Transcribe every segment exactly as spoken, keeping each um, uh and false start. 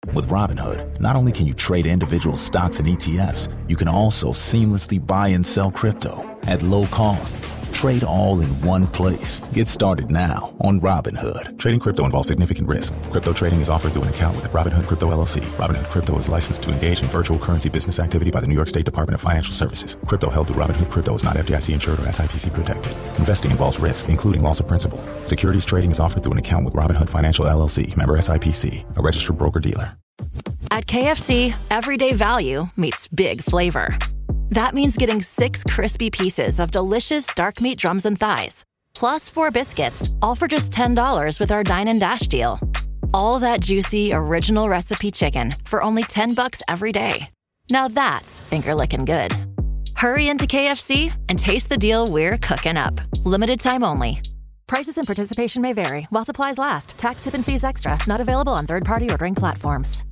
With Robinhood, not only can you trade individual stocks and E T Fs, you can also seamlessly buy and sell crypto at low costs. Trade all in one place. Get started now on Robinhood. Trading crypto involves significant risk. Crypto trading is offered through an account with Robinhood Crypto L L C. Robinhood Crypto is licensed to engage in virtual currency business activity by the New York State Department of Financial Services. Crypto held through Robinhood Crypto is not F D I C insured or S I P C protected. Investing involves risk, including loss of principal. Securities trading is offered through an account with Robinhood Financial L L C, member S I P C, a registered broker-dealer. At K F C, everyday value meets big flavor. That means getting six crispy pieces of delicious dark meat drums and thighs, plus four biscuits, all for just ten dollars with our Dine and Dash deal. All that juicy, original recipe chicken for only ten bucks every day. Now that's finger-licking good. Hurry into K F C and taste the deal we're cooking up. Limited time only. Prices and participation may vary while supplies last. Tax, tip, and fees extra. Not available on third-party ordering platforms.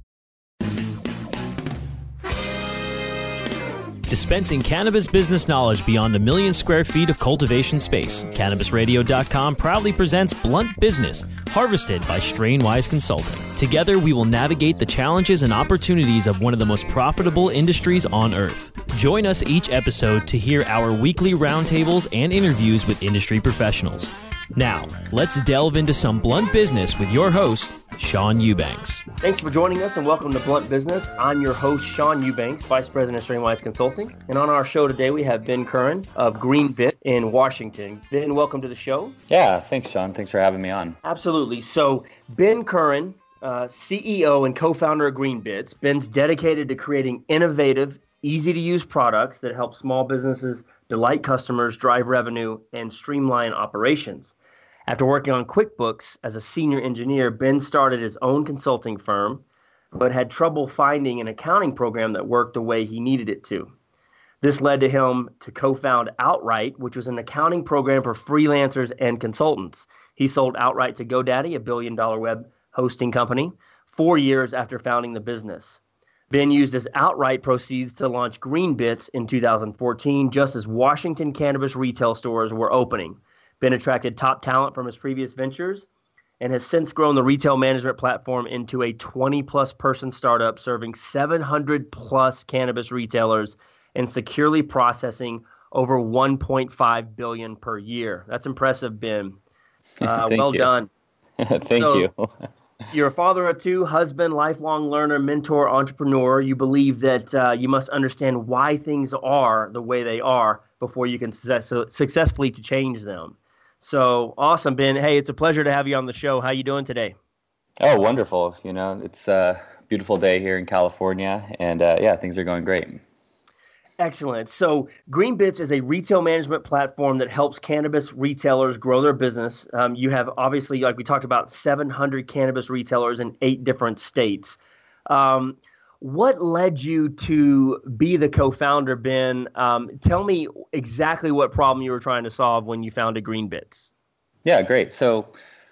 Dispensing cannabis business knowledge beyond a million square feet of cultivation space. Cannabis Radio dot com proudly presents Blunt Business, harvested by Strainwise Consulting. Together, we will navigate the challenges and opportunities of one of the most profitable industries on earth. Join us each episode to hear our weekly roundtables and interviews with industry professionals. Now, let's delve into some blunt business with your host, Sean Eubanks. Thanks for joining us and welcome to Blunt Business. I'm your host, Sean Eubanks, Vice President of Strainwise Consulting. And on our show today, we have Ben Curran of Greenbit in Washington. Ben, welcome to the show. Yeah, thanks, Sean. Thanks for having me on. Absolutely. So Ben Curran, uh, C E O and co-founder of Greenbits. Ben's dedicated to creating innovative, easy-to-use products that help small businesses delight customers, drive revenue, and streamline operations. After working on QuickBooks as a senior engineer, Ben started his own consulting firm, but had trouble finding an accounting program that worked the way he needed it to. This led to him to co-found Outright, which was an accounting program for freelancers and consultants. He sold Outright to GoDaddy, a billion-dollar web hosting company, four years after founding the business. Ben used his Outright proceeds to launch Greenbits in two thousand fourteen, just as Washington cannabis retail stores were opening. Ben attracted top talent from his previous ventures and has since grown the retail management platform into a twenty-plus person startup serving seven hundred plus cannabis retailers and securely processing over one point five billion dollars per year. That's impressive, Ben. Uh, well you. done. Thank so, you. You're a father of two, husband, lifelong learner, mentor, entrepreneur. You believe that uh, you must understand why things are the way they are before you can success- successfully to change them. So awesome, Ben. Hey, it's a pleasure to have you on the show. How you doing today? Oh, wonderful. You know, it's a beautiful day here in California, and uh, yeah, things are going great. Excellent. So Greenbits is a retail management platform that helps cannabis retailers grow their business. Um, you have obviously, like we talked about, seven hundred cannabis retailers in eight different states. Um, what led you to be the co-founder, Ben? Um, tell me exactly what problem you were trying to solve when you founded Greenbits. Yeah, great. So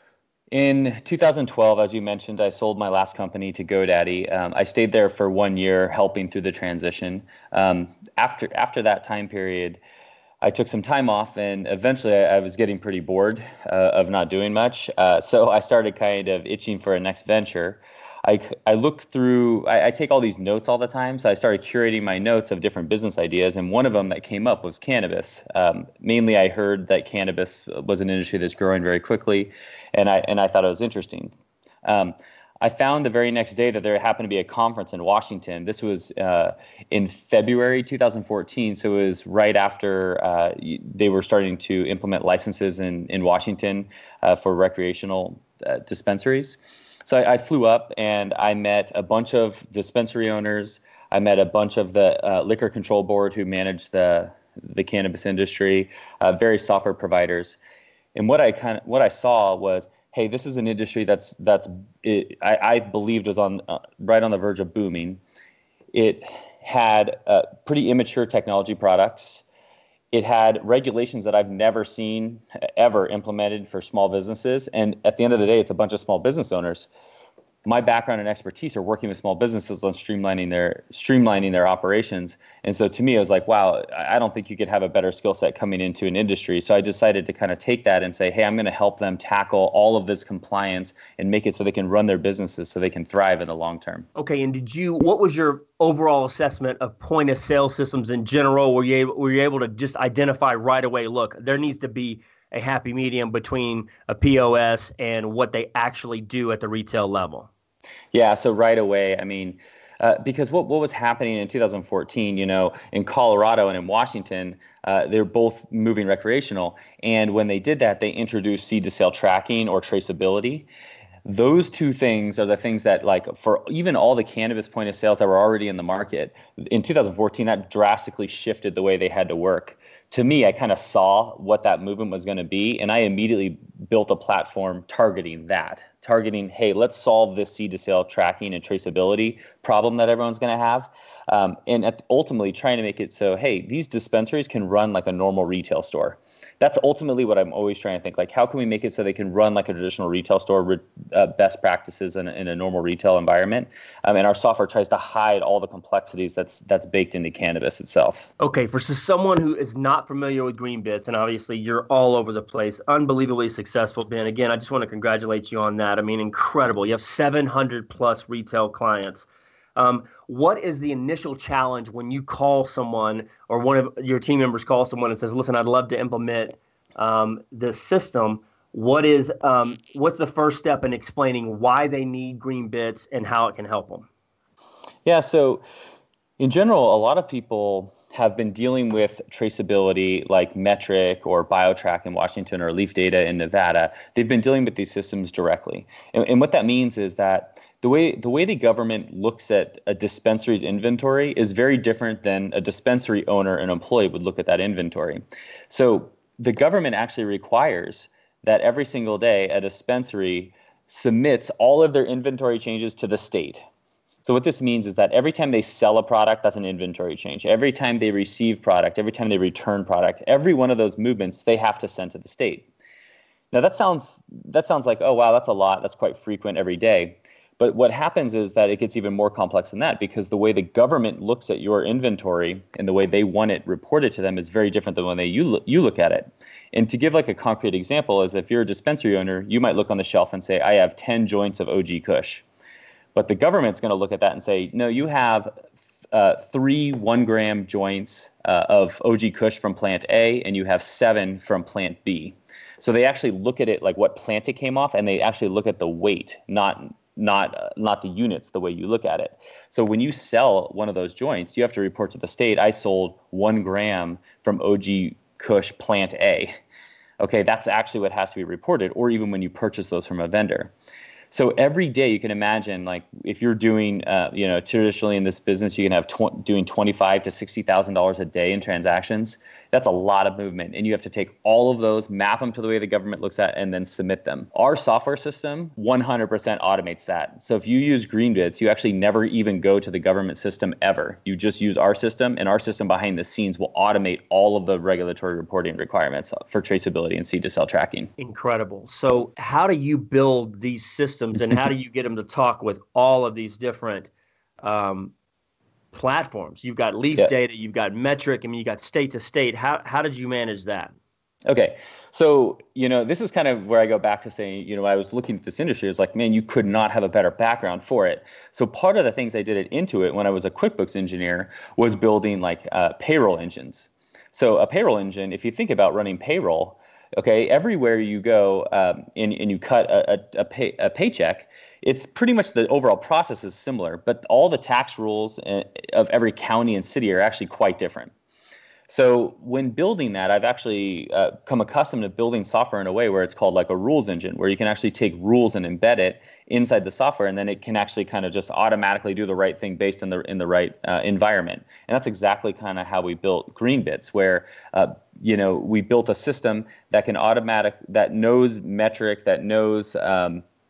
in two thousand twelve, as you mentioned, I sold my last company to GoDaddy. Um, I stayed there for one year helping through the transition. Um, after after that time period, I took some time off, and eventually I, I was getting pretty bored uh, of not doing much. Uh, so I started kind of itching for a next venture. I, I look through, I, I take all these notes all the time, so I started curating my notes of different business ideas, and one of them that came up was cannabis. Um, mainly, I heard that cannabis was an industry that's growing very quickly, and I and I thought it was interesting. Um, I found the very next day that there happened to be a conference in Washington. This was uh, in February two thousand fourteen, so it was right after uh, they were starting to implement licenses in, in Washington uh, for recreational uh, dispensaries. So I, I flew up and I met a bunch of dispensary owners. I met a bunch of the uh, liquor control board who manage the the cannabis industry, uh, various software providers. And what I kind of what I saw was, hey, this is an industry that's that's it, I, I believed was on uh, right on the verge of booming. It had uh, pretty immature technology products. It had regulations that I've never seen ever implemented for small businesses. And at the end of the day, it's a bunch of small business owners my background and expertise are working with small businesses on streamlining their streamlining their operations. And so to me, I was like, wow, I don't think you could have a better skill set coming into an industry. So I decided to kind of take that and say, hey, I'm going to help them tackle all of this compliance and make it so they can run their businesses so they can thrive in the long term. Okay. And did you, what was your overall assessment of point of sale systems in general? Were you able, were you able to just identify right away, look, there needs to be a happy medium between a P O S and what they actually do at the retail level? Yeah, so right away, I mean, uh, because what, what was happening in two thousand fourteen, you know, in Colorado and in Washington, uh, they're both moving recreational. And when they did that, they introduced seed to sale tracking or traceability. Those two things are the things that, like, for even all the cannabis point of sales that were already in the market, in two thousand fourteen, that drastically shifted the way they had to work. To me, I kind of saw what that movement was going to be, and I immediately built a platform targeting that, targeting, hey, let's solve this seed to sale tracking and traceability problem that everyone's going to have, um, and at, ultimately trying to make it so, hey, these dispensaries can run like a normal retail store. That's ultimately what I'm always trying to think, like, how can we make it so they can run like a traditional retail store with uh, best practices in, in a normal retail environment? Um, and our software tries to hide all the complexities that's that's baked into cannabis itself. Okay, for someone who is not familiar with GreenBits, and obviously you're all over the place, unbelievably successful, Ben. Again, I just want to congratulate you on that. I mean, incredible. You have seven hundred plus retail clients. Um, what is the initial challenge when you call someone or one of your team members calls someone and says, listen, I'd love to implement um, this system? What is um, what's the first step in explaining why they need GreenBits and how it can help them? Yeah, so in general, a lot of people have been dealing with traceability like Metric or BioTrack in Washington or Leaf Data in Nevada. They've been dealing with these systems directly. And, and what that means is that The way the way the government looks at a dispensary's inventory is very different than a dispensary owner and employee would look at that inventory. So the government actually requires that every single day a dispensary submits all of their inventory changes to the state. So what this means is that every time they sell a product, that's an inventory change. Every time they receive product, every time they return product, every one of those movements they have to send to the state. Now that sounds that sounds like, oh wow, that's a lot. That's quite frequent every day. But what happens is that it gets even more complex than that, because the way the government looks at your inventory and the way they want it reported to them is very different than the way you look, you look at it. And to give like a concrete example is, if you're a dispensary owner, you might look on the shelf and say, I have ten joints of O G Kush. But the government's going to look at that and say, no, you have uh, three one gram joints uh, of O G Kush from plant A, and you have seven from plant B. So they actually look at it like what plant it came off, and they actually look at the weight, not not uh, not the units, the way you look at it. So when you sell one of those joints, you have to report to the state, I sold one gram from O G Kush plant A. Okay, that's actually what has to be reported, or even when you purchase those from a vendor. So every day you can imagine, like if you're doing, uh, you know, traditionally in this business, you can have tw- doing twenty-five to sixty thousand dollars a day in transactions. That's a lot of movement, and you have to take all of those, map them to the way the government looks at, and then submit them. Our software system one hundred percent automates that. So if you use GreenBits, you actually never even go to the government system ever. You just use our system, and our system behind the scenes will automate all of the regulatory reporting requirements for traceability and seed to sale tracking. Incredible. So how do you build these systems? And how do you get them to talk with all of these different um, platforms? You've got Leaf yeah. Data, you've got Metric, I mean, you got state to state. How how did you manage that? Okay. So, you know, this is kind of where I go back to saying, you know, I was looking at this industry, it's like, man, you could not have a better background for it. So part of the things I did at Intuit when I was a QuickBooks engineer was building like uh, payroll engines. So a payroll engine, if you think about running payroll, okay, everywhere you go um, and, and you cut a, a, a, pay, a paycheck, it's pretty much the overall process is similar, but all the tax rules of every county and city are actually quite different. So when building that, I've actually uh, come accustomed to building software in a way where it's called like a rules engine, where you can actually take rules and embed it inside the software, and then it can actually kind of just automatically do the right thing based in the in the right uh, environment. And that's exactly kind of how we built GreenBits, where uh, you know we built a system that can automatic that knows Metric, that knows um,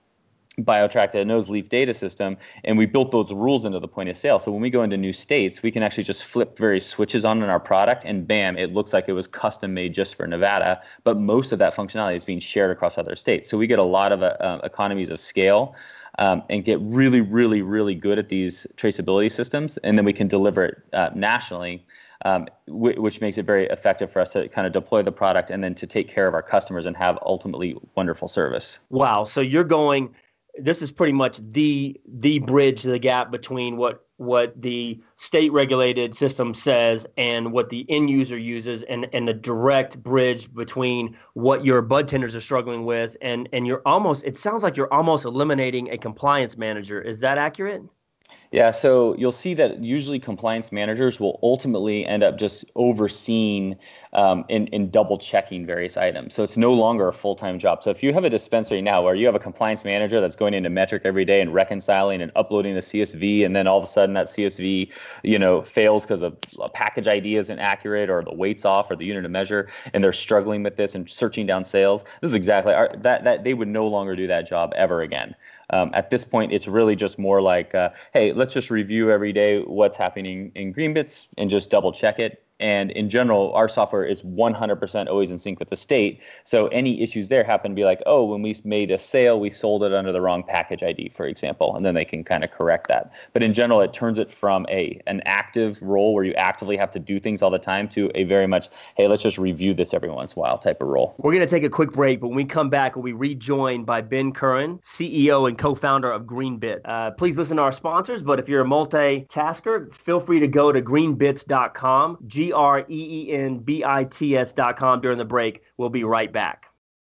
BioTrack, that nose leaf data system, and we built those rules into the point of sale. So when we go into new states, we can actually just flip various switches on in our product, and bam, it looks like it was custom made just for Nevada. But most of that functionality is being shared across other states. So we get a lot of uh, economies of scale um, and get really, really, really good at these traceability systems, and then we can deliver it uh, nationally. Um, w- which makes it very effective for us to kind of deploy the product and then to take care of our customers and have ultimately wonderful service. Wow. So you're going, this is pretty much the the bridge, the gap between what what the state regulated system says and what the end user uses, and, and the direct bridge between what your bud tenders are struggling with. And, and you're almost, it sounds like you're almost eliminating a compliance manager. Is that accurate? Yeah, so you'll see that usually compliance managers will ultimately end up just overseeing um, and, and double checking various items. So it's no longer a full-time job. So if you have a dispensary now where you have a compliance manager that's going into Metric every day and reconciling and uploading a C S V, and then all of a sudden that C S V, you know, fails because a, a package I D isn't accurate or the weight's off or the unit of measure, and they're struggling with this and searching down sales, this is exactly our, that that they would no longer do that job ever again. Um, at this point, it's really just more like, uh, hey, let's just review every day what's happening in Greenbits and just double check it. And in general, our software is one hundred percent always in sync with the state. So any issues there happen to be like, oh, when we made a sale, we sold it under the wrong package I D, for example, and then they can kind of correct that. But in general, it turns it from a an active role where you actively have to do things all the time to a very much, hey, let's just review this every once in a while type of role. We're going to take a quick break, but when we come back, we'll be rejoined by Ben Curran, C E O and co-founder of Greenbit. Uh, please listen to our sponsors, but if you're a multitasker, feel free to go to greenbits dot com, G R E E N B I T S dot com during the break. We'll be right back.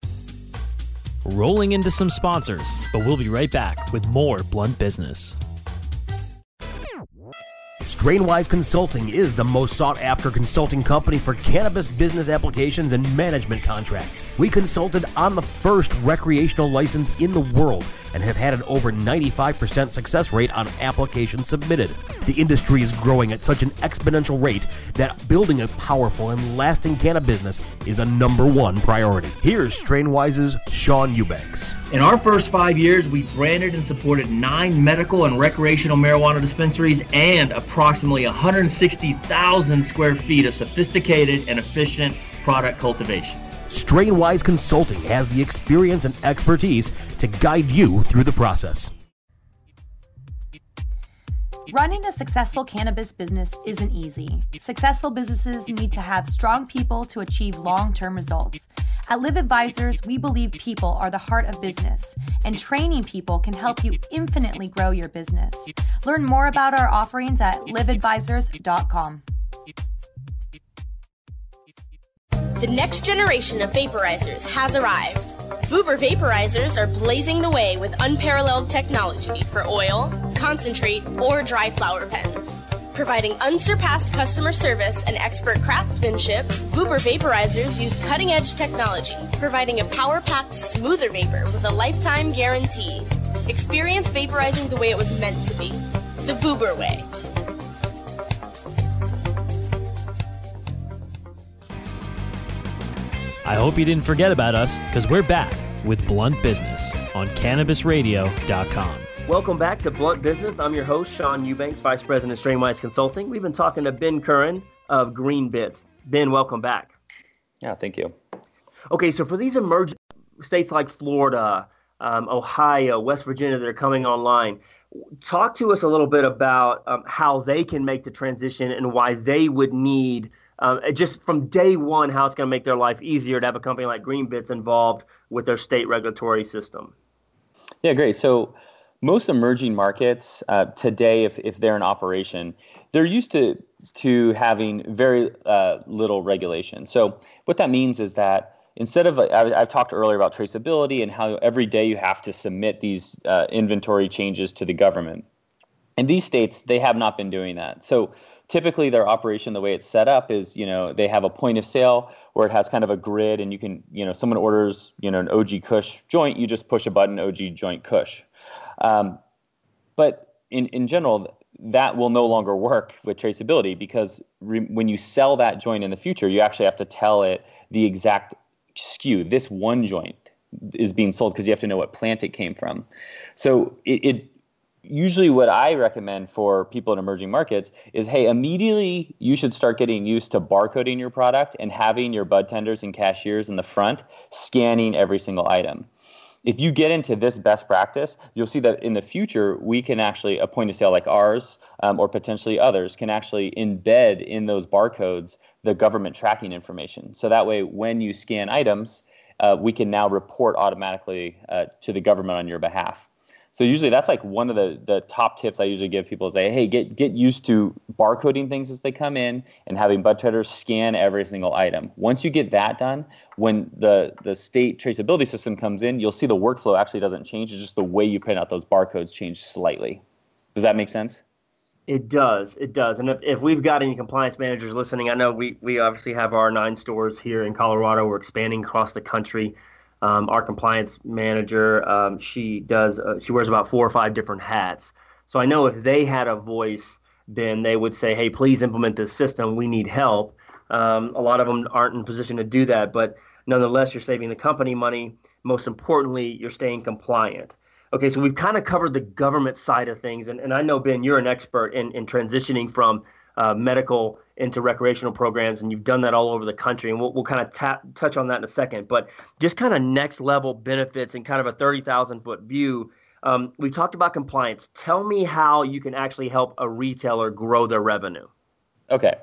Rolling into some sponsors, but we'll be right back with more Blunt Business. Strainwise Consulting is the most sought-after consulting company for cannabis business applications and management contracts. We consulted on the first recreational license in the world and have had an over ninety-five percent success rate on applications submitted. The industry is growing at such an exponential rate that building a powerful and lasting cannabis business is a number one priority. Here's Strainwise's Sean Eubanks. In our first five years, we branded and supported nine medical and recreational marijuana dispensaries and approximately one hundred sixty thousand square feet of sophisticated and efficient product cultivation. Strainwise Consulting has the experience and expertise to guide you through the process. Running a successful cannabis business isn't easy. Successful businesses need to have strong people to achieve long-term results. At Live Advisors, we believe people are the heart of business, and training people can help you infinitely grow your business. Learn more about our offerings at live advisors dot com. The next generation of vaporizers has arrived. Vuber vaporizers are blazing the way with unparalleled technology for oil, concentrate, or dry flower pens. Providing unsurpassed customer service and expert craftsmanship, Vuber vaporizers use cutting-edge technology, providing a power-packed, smoother vapor with a lifetime guarantee. Experience vaporizing the way it was meant to be. The Vuber way. I hope you didn't forget about us, because we're back with Blunt Business on cannabis radio dot com. Welcome back to Blunt Business. I'm your host, Sean Eubanks, Vice President of Strainwise Consulting. We've been talking to Ben Curran of Greenbits. Ben, welcome back. Yeah, thank you. Okay, so for these emerging states like Florida, um, Ohio, West Virginia that are coming online, talk to us a little bit about um, how they can make the transition and why they would need Um, just from day one, how it's going to make their life easier to have a company like Greenbits involved with their state regulatory system. Yeah, great. So most emerging markets uh, today, if, if they're in operation, they're used to to having very uh, little regulation. So what that means is that instead of, I, I've talked earlier about traceability and how every day you have to submit these uh, inventory changes to the government. In these states, they have not been doing that. So typically their operation, the way it's set up is, you know, they have a point of sale where it has kind of a grid, and you can, you know, someone orders, you know, an O G Kush joint, you just push a button, O G joint Kush. Um, but in, in general, that will no longer work with traceability, because re- when you sell that joint in the future, you actually have to tell it the exact S K U, this one joint, is being sold because you have to know what plant it came from. So it, it usually what I recommend for people in emerging markets is, hey, immediately you should start getting used to barcoding your product and having your bud tenders and cashiers in the front scanning every single item. If you get into this best practice, you'll see that in the future, we can actually, a point of sale like ours um, or potentially others can actually embed in those barcodes the government tracking information. So that way, when you scan items, uh, we can now report automatically uh, to the government on your behalf. So usually that's like one of the, the top tips I usually give people is say, hey, get get used to barcoding things as they come in and having bud tenders scan every single item. Once you get that done, when the, the state traceability system comes in, you'll see the workflow actually doesn't change. It's just the way you print out those barcodes change slightly. Does that make sense? It does. It does. And if, if we've got any compliance managers listening, I know we, we obviously have our nine stores here in Colorado. We're expanding across the country. Um, our compliance manager, um, she does. Uh, she wears about four or five different hats. So I know if they had a voice, then they would say, "Hey, please implement this system. We need help." Um, a lot of them aren't in a position to do that, but nonetheless, you're saving the company money. Most importantly, you're staying compliant. Okay, so we've kind of covered the government side of things, and, and I know, Ben, you're an expert in, in transitioning from uh, medical into recreational programs, and you've done that all over the country, and we'll, we'll kind of tap, touch on that in a second. But just kind of next level benefits and kind of a thirty thousand foot view. Um, we've talked about compliance. Tell me how you can actually help a retailer grow their revenue. Okay.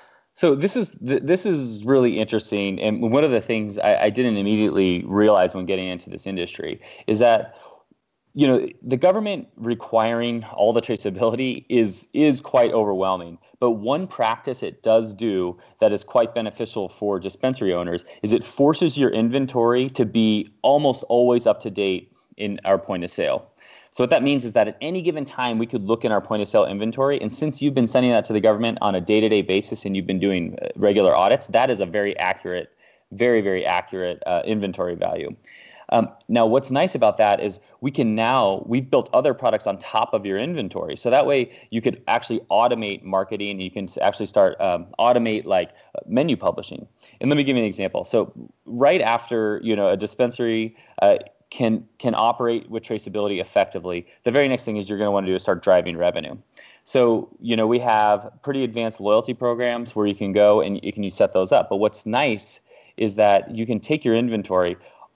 So this is this is really interesting, and one of the things I, I didn't immediately realize when getting into this industry is that, you know, the government requiring all the traceability is is quite overwhelming. But one practice it does do that is quite beneficial for dispensary owners is it forces your inventory to be almost always up to date in our point of sale. So what that means is that at any given time, we could look in our point of sale inventory. And since you've been sending that to the government on a day-to-day basis and you've been doing regular audits, that is a very accurate, very, very accurate uh, inventory value. Um, now, what's nice about that is we can now, we've built other products on top of your inventory. So that way you could actually automate marketing. You can actually start um, automate like menu publishing. And let me give you an example. So right after, you know, a dispensary uh, can can operate with traceability effectively, the very next thing is you're going to want to do is start driving revenue. So, you know, we have pretty advanced loyalty programs where you can go and you can you set those up. But what's nice is that you can take your inventory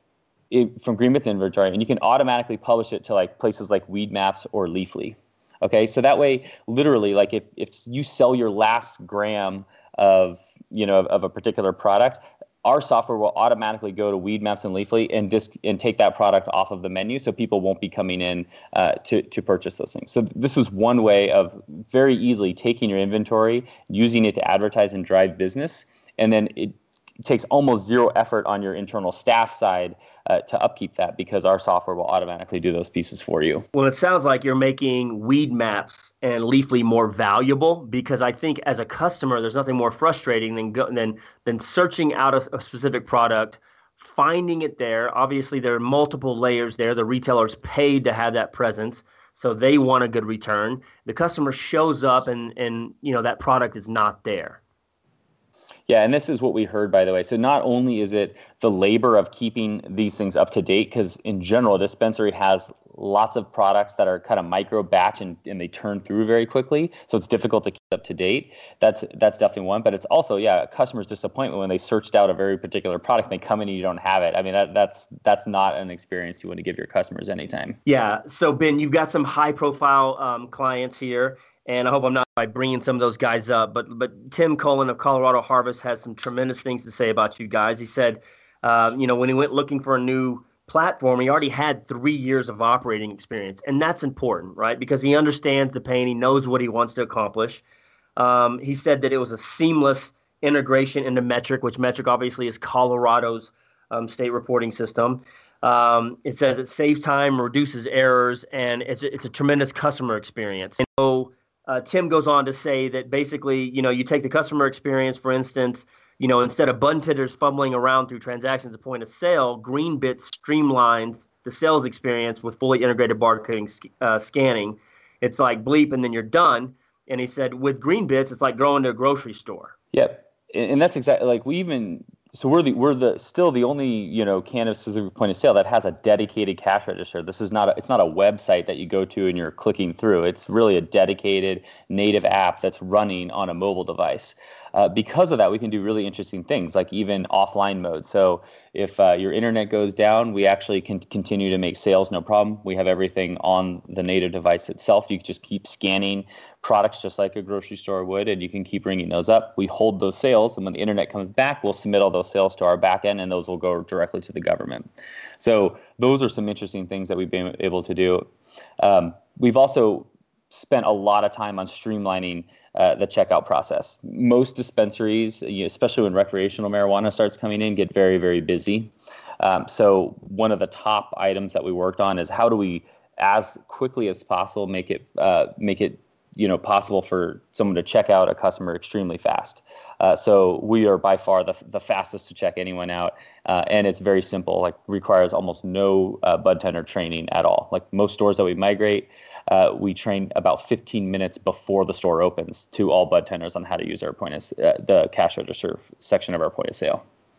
from Greenbits inventory, and you can automatically publish it to like places like Weedmaps or Leafly. Okay, so that way, literally, like if, if you sell your last gram of you know of, of a particular product, our software will automatically go to Weedmaps and Leafly and just and take that product off of the menu, so people won't be coming in uh, to to purchase those things. So this is one way of very easily taking your inventory, using it to advertise and drive business, and then it It takes almost zero effort on your internal staff side uh, to upkeep that because our software will automatically do those pieces for you. Well, it sounds like you're making Weedmaps and Leafly more valuable, because I think as a customer, there's nothing more frustrating than go, than than searching out a, a specific product, finding it there. Obviously, there are multiple layers there. The retailer's paid to have that presence, so they want a good return. The customer shows up and and you know that product is not there. Yeah, and this is what we heard, by the way. So not only is it the labor of keeping these things up to date, because in general, a dispensary has lots of products that are kind of micro batch and, and they turn through very quickly. So it's difficult to keep up to date. That's that's definitely one. But it's also, yeah, a customer's disappointment when they searched out a very particular product and they come in and you don't have it. I mean, that, that's that's not an experience you want to give your customers anytime. Yeah. So, Ben, you've got some high profile um, clients here. And I hope I'm not by bringing some of those guys up, but but Tim Cullen of Colorado Harvest has some tremendous things to say about you guys. He said, uh, you know, when he went looking for a new platform, he already had three years of operating experience, and that's important, right? Because he understands the pain, he knows what he wants to accomplish. Um, he said that it was a seamless integration into Metric, which Metric obviously is Colorado's um, state reporting system. Um, it says it saves time, reduces errors, and it's a, it's a tremendous customer experience. And so Uh, Tim goes on to say that basically, you know, you take the customer experience, for instance, you know, instead of bud tenders fumbling around through transactions at point of sale, Greenbits streamlines the sales experience with fully integrated barcoding uh, scanning. It's like bleep and then you're done. And he said with Greenbits, it's like going to a grocery store. Yep. And that's exactly like we even so we're the we're the still the only you know cannabis specific point of sale that has a dedicated cash register. This is not a, it's not a website that you go to and you're clicking through. It's really a dedicated native app that's running on a mobile device. Uh, because of that, we can do really interesting things, like even offline mode. So if uh, your internet goes down, we actually can continue to make sales, no problem. We have everything on the native device itself. You can just keep scanning products just like a grocery store would, and you can keep ringing those up. We hold those sales, and when the internet comes back, we'll submit all those sales to our back end, and those will go directly to the government. So those are some interesting things that we've been able to do. Um, we've also spent a lot of time on streamlining Uh, the checkout process. Most dispensaries, you know, especially when recreational marijuana starts coming in, get very, very busy. Um, so one of the top items that we worked on is how do we, as quickly as possible, make it uh, make it you know possible for someone to check out a customer extremely fast. Uh, so we are by far the the fastest to check anyone out, uh, and it's very simple. Like requires almost no uh, bud tender training at all. Like most stores that we migrate, Uh, we train about fifteen minutes before the store opens to all bud tenders on how to use our point of, uh, the cash register section of our point of sale.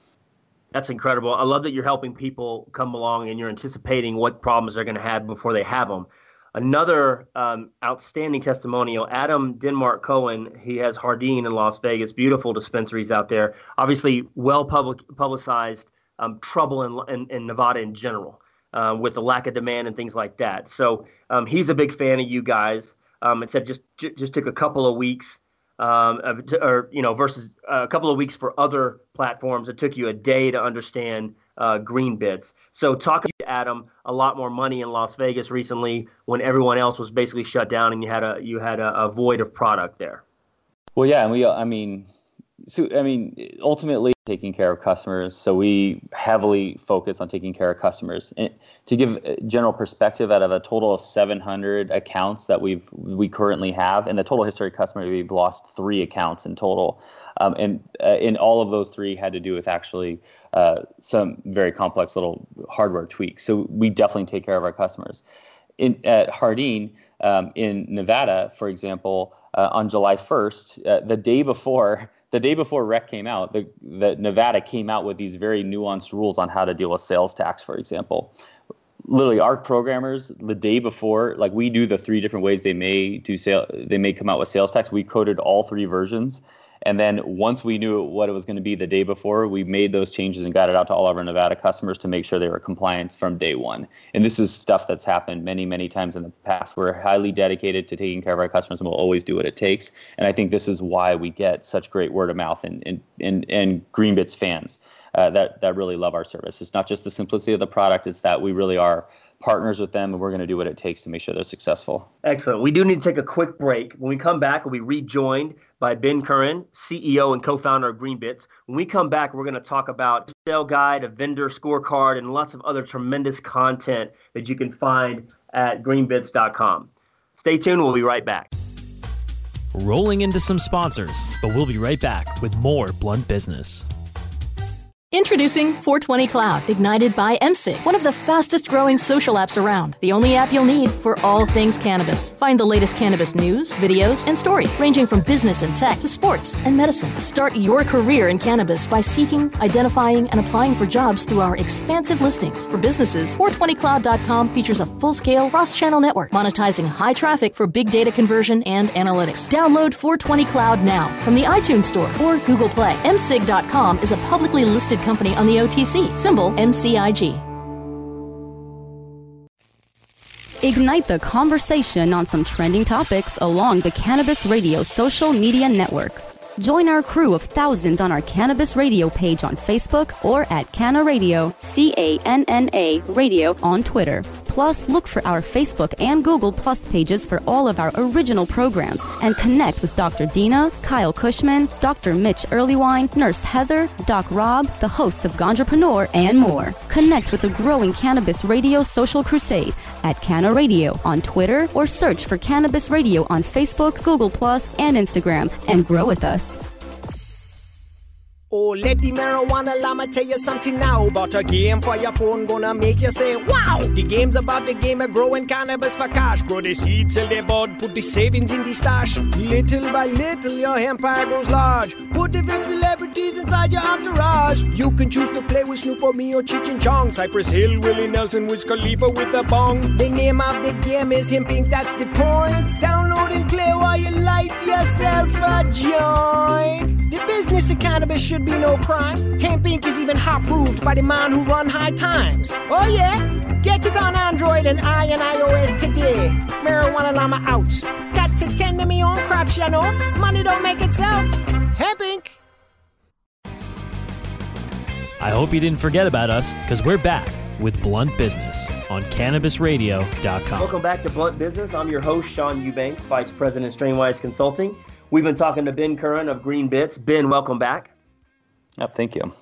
That's incredible. I love that you're helping people come along and you're anticipating what problems they're going to have before they have them. Another um, outstanding testimonial, Adam Denmark Cohen. He has Hardin in Las Vegas, beautiful dispensaries out there. Obviously, well public, publicized um, trouble in, in, in Nevada in general. Uh, with the lack of demand and things like that. So um, he's a big fan of you guys. Um, it said just just took a couple of weeks, um, or you know, versus a couple of weeks for other platforms. It took you a day to understand uh, GreenBits. So talking to Adam, a lot more money in Las Vegas recently when everyone else was basically shut down and you had a you had a, a void of product there. Well, yeah, and we, I mean, so I mean, ultimately taking care of customers. So we heavily focus on taking care of customers. And to give a general perspective, out of a total of seven hundred accounts that we've we currently have, in the total history of customers, we've lost three accounts in total, um, and uh, in all of those three had to do with actually uh, some very complex little hardware tweaks. So we definitely take care of our customers. In at Hardin um, in Nevada, for example, uh, on July first, uh, the day before. The day before rec came out, the, the Nevada came out with these very nuanced rules on how to deal with sales tax, for example. Literally, our programmers, the day before, like we do the three different ways they may do sale, they may come out with sales tax. We coded all three versions. And then once we knew what it was going to be the day before, we made those changes and got it out to all of our Nevada customers to make sure they were compliant from day one. And this is stuff that's happened many, many times in the past. We're highly dedicated to taking care of our customers and we'll always do what it takes. And I think this is why we get such great word of mouth and and, and, and GreenBits fans uh, that, that really love our service. It's not just the simplicity of the product, it's that we really are partners with them, and we're going to do what it takes to make sure they're successful. Excellent. We do need to take a quick break. When we come back, we'll be rejoined by Ben Curran, C E O and co-founder of GreenBits. When we come back, we're going to talk about a sale guide, a vendor scorecard, and lots of other tremendous content that you can find at greenbits dot com. Stay tuned. We'll be right back. Rolling into some sponsors, but we'll be right back with more Blunt Business. Introducing four twenty Cloud, ignited by M S I G, one of the fastest growing social apps around. The only app you'll need for all things cannabis. Find the latest cannabis news, videos, and stories, ranging from business and tech to sports and medicine. Start your career in cannabis by seeking, identifying, and applying for jobs through our expansive listings. For businesses, four twenty cloud dot com features a full-scale cross-channel network, monetizing high traffic for big data conversion and analytics. Download four twenty Cloud now from the iTunes Store or Google Play. M S I G dot com is a publicly listed company on the O T C, symbol M C I G. Ignite the conversation on some trending topics along the Cannabis Radio social media network. Join our crew of thousands on our Cannabis Radio page on Facebook or at Canna Radio, C A N N A Radio on Twitter. Plus, look for our Facebook and Google Plus pages for all of our original programs and connect with Doctor Dina, Kyle Cushman, Doctor Mitch Earlywine, Nurse Heather, Doc Rob, the hosts of Ganjapreneur, and more. Connect with the growing Cannabis Radio social crusade at Canna Radio on Twitter or search for Cannabis Radio on Facebook, Google Plus, and Instagram and grow with us. Oh, let the marijuana llama tell you something now about a game for your phone gonna make you say, wow! The game's about the game of growing cannabis for cash. Grow the seed, sell the bud, put the savings in the stash. Little by little, your empire grows large. Put different celebrities inside your entourage. You can choose to play with Snoop or me or Cheech and Chong, Cypress Hill, Willie Nelson, Wiz Khalifa with a bong. The name of the game is Hemp Inc, that's the point. Download and play while you light yourself a joint. The business of cannabis should be no crime. Hemp Inc is even hot-proofed by the man who run High Times. Oh yeah? Get it on Android and I and iOS today. Marijuana Llama out. Got to tend to me own crops, you know. Money don't make itself. Hemp Inc. I hope you didn't forget about us, because we're back with Blunt Business on Cannabis Radio dot com. Welcome back to Blunt Business. I'm your host, Sean Eubanks, Vice President of Strainwise Consulting. We've been talking to Ben Curran of Green Bits. Ben, welcome back. Yep, thank you.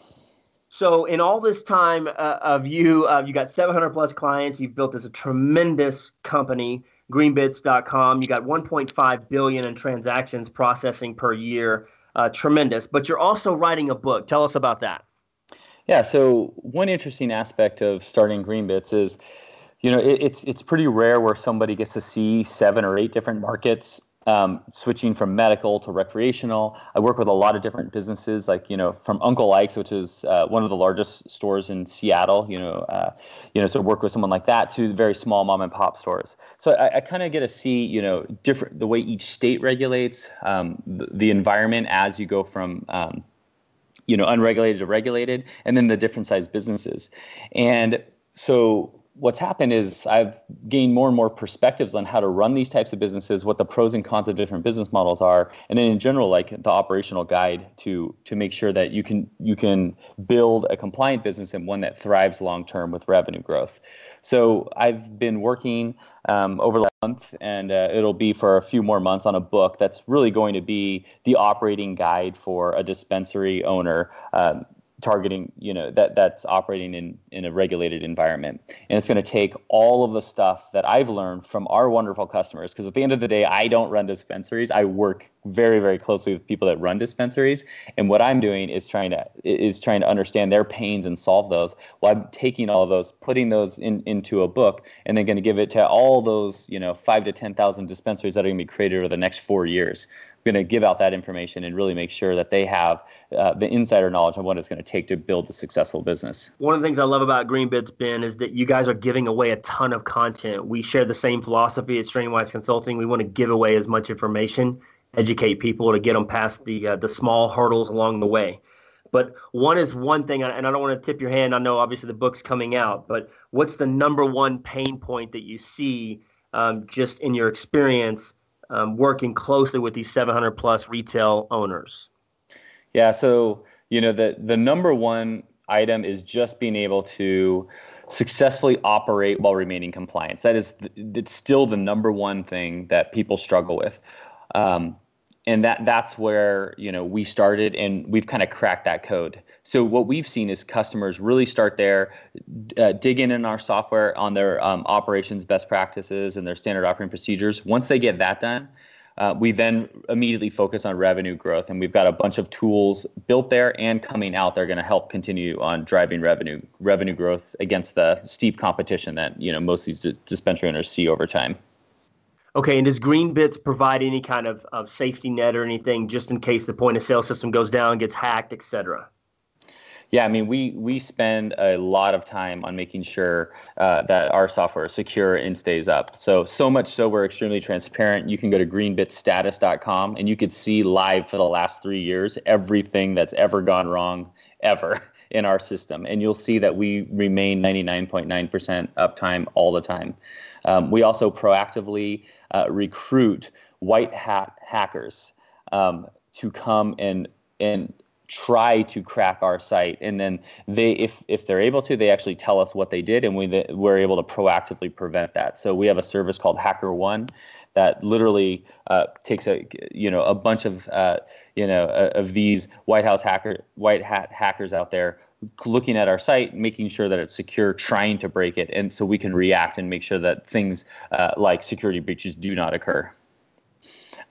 So in all this time uh, of you, uh, you got seven hundred plus clients. You've built this a tremendous company, green bits dot com. You got one point five billion in transactions processing per year. Uh, tremendous. But you're also writing a book. Tell us about that. Yeah, so one interesting aspect of starting GreenBits is, you know, it, it's it's pretty rare where somebody gets to see seven or eight different markets, um, switching from medical to recreational. I work with a lot of different businesses, like, you know, from Uncle Ike's, which is uh, one of the largest stores in Seattle, you know, uh, you know, so work with someone like that, to very small mom and pop stores. So I, I kind of get to see, you know, different the way each state regulates um, the, the environment as you go from um, you know, unregulated to regulated, and then the different size businesses. And so what's happened is I've gained more and more perspectives on how to run these types of businesses, what the pros and cons of different business models are, and then in general, like the operational guide to to make sure that you can you can build a compliant business and one that thrives long term with revenue growth. So I've been working um, over the month, and uh, it'll be for a few more months, on a book that's really going to be the operating guide for a dispensary owner, um, targeting, you know, that that's operating in, in a regulated environment. And it's going to take all of the stuff that I've learned from our wonderful customers, because at the end of the day, I don't run dispensaries. I work very, very closely with people that run dispensaries. And what I'm doing is trying to is trying to understand their pains and solve those, while I'm taking all of those, putting those in, into a book, and then going to give it to all those, you know, five to ten thousand dispensaries that are going to be created over the next four years. Going to give out that information and really make sure that they have uh, the insider knowledge on what it's going to take to build a successful business. One of the things I love about Green Bits, Ben, is that you guys are giving away a ton of content. We share the same philosophy at Strainwise Consulting. We want to give away as much information, educate people to get them past the uh, the small hurdles along the way. But one is one thing, and I don't want to tip your hand. I know obviously the book's coming out, but what's the number one pain point that you see um, just in your experience Um, working closely with these seven hundred plus retail owners? Yeah, so, you know, the, the number one item is just being able to successfully operate while remaining compliant. That is, it's still the number one thing that people struggle with. Um, and that that's where, you know, we started, and we've kind of cracked that code. So what we've seen is customers really start there, uh, dig in in our software on their um, operations best practices and their standard operating procedures. Once they get that done, uh, we then immediately focus on revenue growth. And we've got a bunch of tools built there and coming out. They're going to help continue on driving revenue revenue growth against the steep competition that, you know, most of these dis- dispensary owners see over time. Okay, and does Green Bits provide any kind of, of safety net or anything just in case the point of sale system goes down, gets hacked, et cetera? Yeah, I mean, we we spend a lot of time on making sure uh, that our software is secure and stays up. So, so much so we're extremely transparent. You can go to green bits status dot com and you could see live for the last three years everything that's ever gone wrong ever in our system. And you'll see that we remain ninety-nine point nine percent uptime all the time. Um, we also proactively uh, recruit white hat hackers um, to come and and try to crack our site, and then they, if if they're able to, they actually tell us what they did, and we we're able to proactively prevent that. So we have a service called HackerOne that literally uh, takes a you know a bunch of uh, you know uh, of these White House hacker white hat hackers out there looking at our site, making sure that it's secure, trying to break it, and so we can react and make sure that things uh, like security breaches do not occur.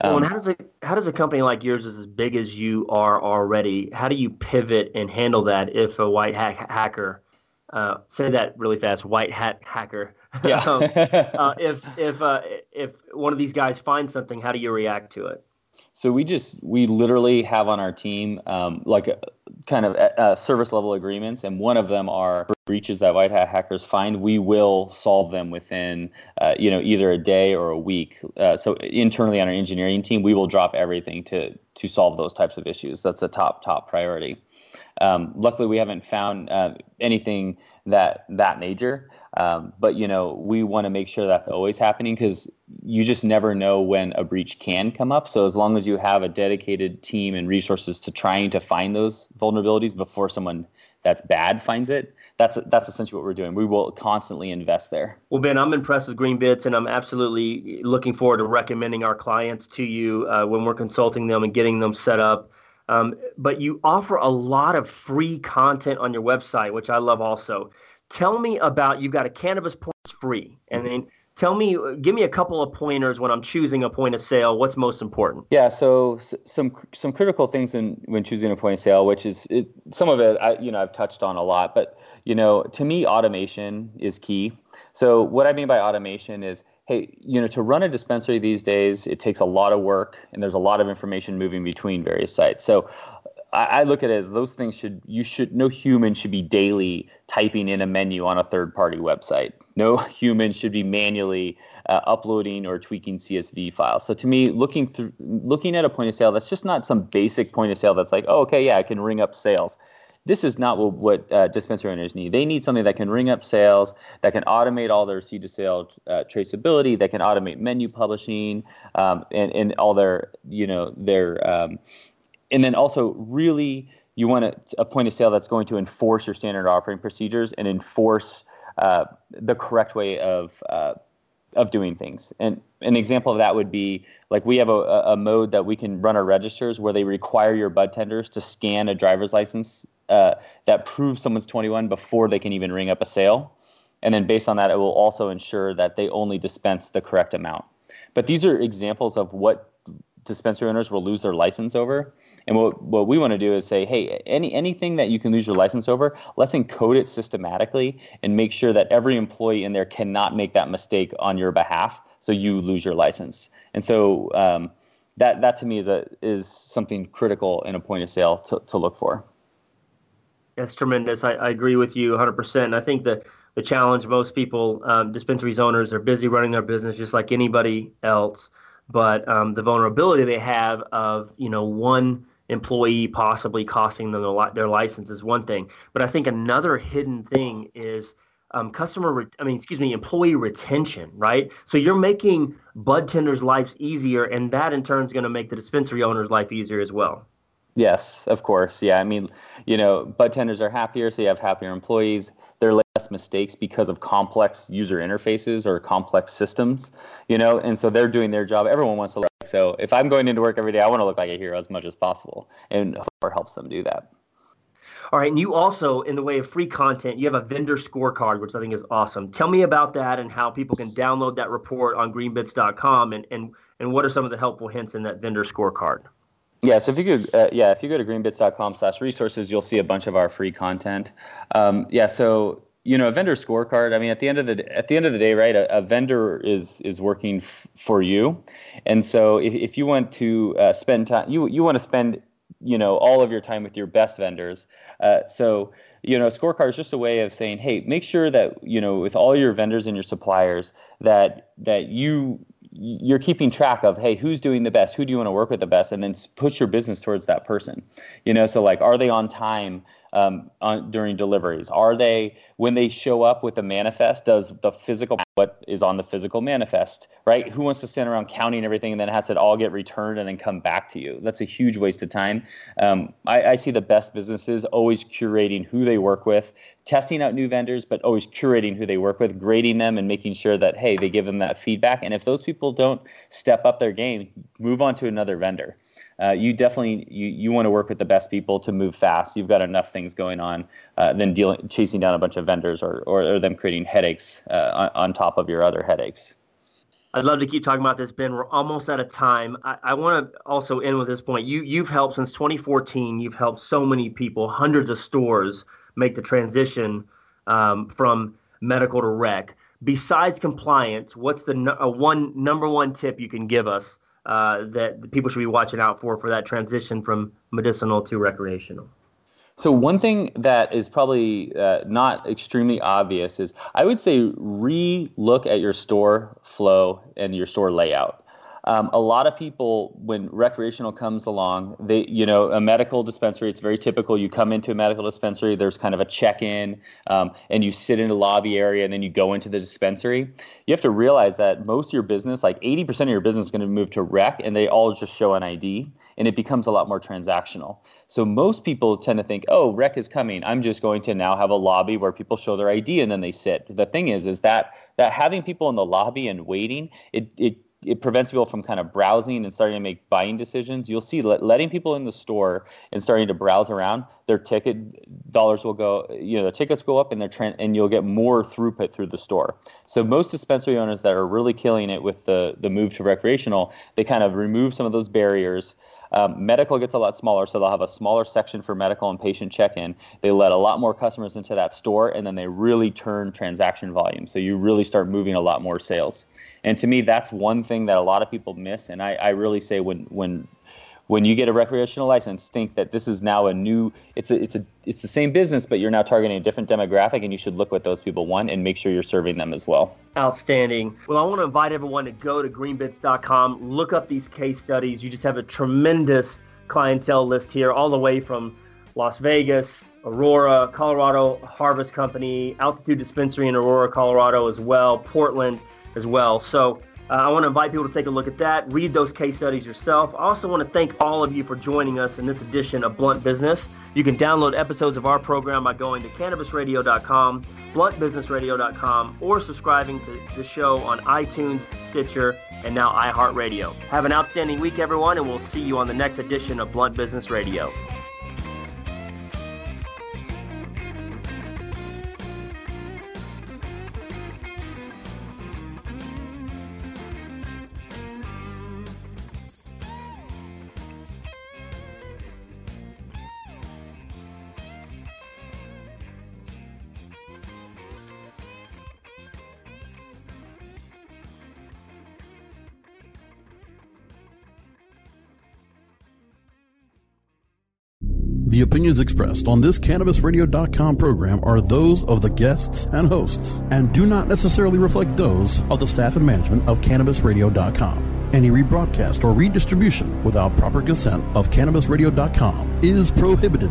Um, well, and how does a how does a company like yours, is as big as you are already, how do you pivot and handle that if a white hat hacker, uh, say that really fast, white hat hacker, yeah. um, uh, if if uh, if one of these guys finds something, how do you react to it? So we just, we literally have on our team um, like a, kind of uh, service level agreements, and one of them are breaches that white hat hackers find. We will solve them within, uh, you know, either a day or a week. Uh, so internally on our engineering team, we will drop everything to to solve those types of issues. That's a top top priority. Um, luckily, we haven't found uh, anything that that major. Um, but, you know, we want to make sure that's always happening, because you just never know when a breach can come up. So as long as you have a dedicated team and resources to trying to find those vulnerabilities before someone that's bad finds it, that's that's essentially what we're doing. We will constantly invest there. Well, Ben, I'm impressed with GreenBits, and I'm absolutely looking forward to recommending our clients to you uh, when we're consulting them and getting them set up. Um, but you offer a lot of free content on your website, which I love also. Tell me about, you've got a cannabis points free, and then tell me, give me a couple of pointers when I'm choosing a point of sale. What's most important? Yeah, so some some critical things when, when choosing a point of sale, which is it, some of it, I, you know, I've touched on a lot, but you know, to me, automation is key. So what I mean by automation is, hey, you know, to run a dispensary these days, it takes a lot of work, and there's a lot of information moving between various sites. So I look at it as those things should, you should, no human should be daily typing in a menu on a third party website. No human should be manually uh, uploading or tweaking C S V files. So to me, looking through, looking at a point of sale, that's just not some basic point of sale that's like, oh, okay, yeah, I can ring up sales. This is not what, what uh, dispensary owners need. They need something that can ring up sales, that can automate all their seed to sale uh, traceability, that can automate menu publishing, um, and, and all their, you know, their, um, and then also really you want a, a point of sale that's going to enforce your standard operating procedures and enforce uh, the correct way of uh, of doing things. And an example of that would be like we have a, a mode that we can run our registers where they require your bud tenders to scan a driver's license uh, that proves someone's twenty-one before they can even ring up a sale. And then based on that, it will also ensure that they only dispense the correct amount. But these are examples of what dispensary owners will lose their license over. And what, what we want to do is say, hey, any anything that you can lose your license over, let's encode it systematically and make sure that every employee in there cannot make that mistake on your behalf, so you lose your license. And so um, that that to me is a is something critical in a point of sale to, to look for. That's tremendous. I, I agree with you one hundred percent. I think the the challenge, most people, um, dispensaries owners, are busy running their business just like anybody else. But um, the vulnerability they have of, you know, one employee possibly costing them their license is one thing. But I think another hidden thing is um, customer, re- I mean, excuse me, employee retention, right? So you're making bud tenders' lives easier, and that in turn is going to make the dispensary owner's life easier as well. Yes, of course. Yeah, I mean, you know, bud tenders are happier, so you have happier employees. They're less mistakes because of complex user interfaces or complex systems, you know, and so they're doing their job. Everyone wants to look. So if I'm going into work every day, I want to look like a hero as much as possible, and Hover helps them do that. All right, and you also, in the way of free content, you have a vendor scorecard, which I think is awesome. Tell me about that and how people can download that report on green bits dot com, and and and what are some of the helpful hints in that vendor scorecard? Yeah, so if you could, uh, yeah, if you go to green bits dot com slash resources, you'll see a bunch of our free content. Um, yeah, so you know, a vendor scorecard. I mean, at the end of the at the end of the day, right? A, a vendor is is working f- for you, and so if, if you want to uh, spend time, you you want to spend, you know, all of your time with your best vendors. Uh, so you know, a scorecard is just a way of saying, hey, make sure that, you know, with all your vendors and your suppliers, that that you. you're keeping track of, hey, who's doing the best? Who do you want to work with the best? And then push your business towards that person. You know, so like, are they on time um, on, during deliveries? Are they, when they show up with the manifest, does the physical, what is on the physical manifest, right? Who wants to stand around counting everything and then has it all get returned and then come back to you? That's a huge waste of time. Um, I, I see the best businesses always curating who they work with, testing out new vendors, but always curating who they work with, grading them and making sure that, hey, they give them that feedback. And if those people don't step up their game, move on to another vendor. Uh, you definitely, you, you want to work with the best people to move fast. You've got enough things going on uh, than dealing, chasing down a bunch of vendors or, or, or them creating headaches uh, on, on top of your other headaches. I'd love to keep talking about this, Ben. We're almost out of time. I, I want to also end with this point. You, you've helped since twenty fourteen. You've helped so many people, hundreds of stores, make the transition um, from medical to rec. Besides compliance, what's the no, uh, one number one tip you can give us uh, that people should be watching out for for that transition from medicinal to recreational? So one thing that is probably uh, not extremely obvious is I would say re-look at your store flow and your store layout. Um, a lot of people, when recreational comes along, they, you know, a medical dispensary, it's very typical. You come into a medical dispensary, there's kind of a check-in, um, and you sit in a lobby area, and then you go into the dispensary. You have to realize that most of your business, like eighty percent of your business is going to move to rec, and they all just show an I D, and it becomes a lot more transactional. So most people tend to think, oh, rec is coming. I'm just going to now have a lobby where people show their I D, and then they sit. The thing is, is that that having people in the lobby and waiting, it it it prevents people from kind of browsing and starting to make buying decisions. You'll see let, letting people in the store and starting to browse around, their ticket dollars will go, you know, the tickets go up and they're trend, and you'll get more throughput through the store. So most dispensary owners that are really killing it with the, the move to recreational, they kind of remove some of those barriers. Um, medical gets a lot smaller, so they'll have a smaller section for medical and patient check-in. They let a lot more customers into that store, and then they really turn transaction volume. So you really start moving a lot more sales. And to me, that's one thing that a lot of people miss. And I, I really say when when when you get a recreational license, think that this is now a new, it's a, it's a, it's the same business, but you're now targeting a different demographic, and you should look what those people want and make sure you're serving them as well. Outstanding. Well, I want to invite everyone to go to green bits dot com, look up these case studies. You just have a tremendous clientele list here, all the way from Las Vegas, Aurora, Colorado Harvest Company, Altitude Dispensary in Aurora, Colorado as well, Portland as well. So uh, I want to invite people to take a look at that, read those case studies yourself. I also want to thank all of you for joining us in this edition of Blunt Business. You can download episodes of our program by going to cannabis radio dot com, blunt business radio dot com, or subscribing to the show on iTunes, Stitcher, and now iHeartRadio. Have an outstanding week, everyone, and we'll see you on the next edition of Blunt Business Radio. The opinions expressed on this cannabis radio dot com program are those of the guests and hosts and do not necessarily reflect those of the staff and management of cannabis radio dot com. Any rebroadcast or redistribution without proper consent of cannabis radio dot com is prohibited.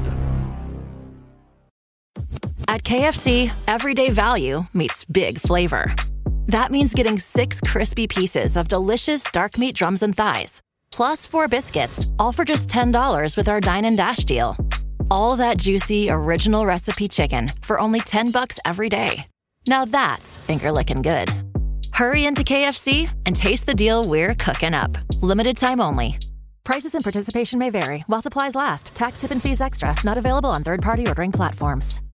At K F C, everyday value meets big flavor. That means getting six crispy pieces of delicious dark meat drums and thighs, plus four biscuits, all for just ten dollars with our Dine and Dash deal. All that juicy, original recipe chicken for only ten bucks every day. Now that's finger-licking good. Hurry into K F C and taste the deal we're cooking up. Limited time only. Prices and participation may vary while supplies last. Tax, tip, and fees extra. Not available on third-party ordering platforms.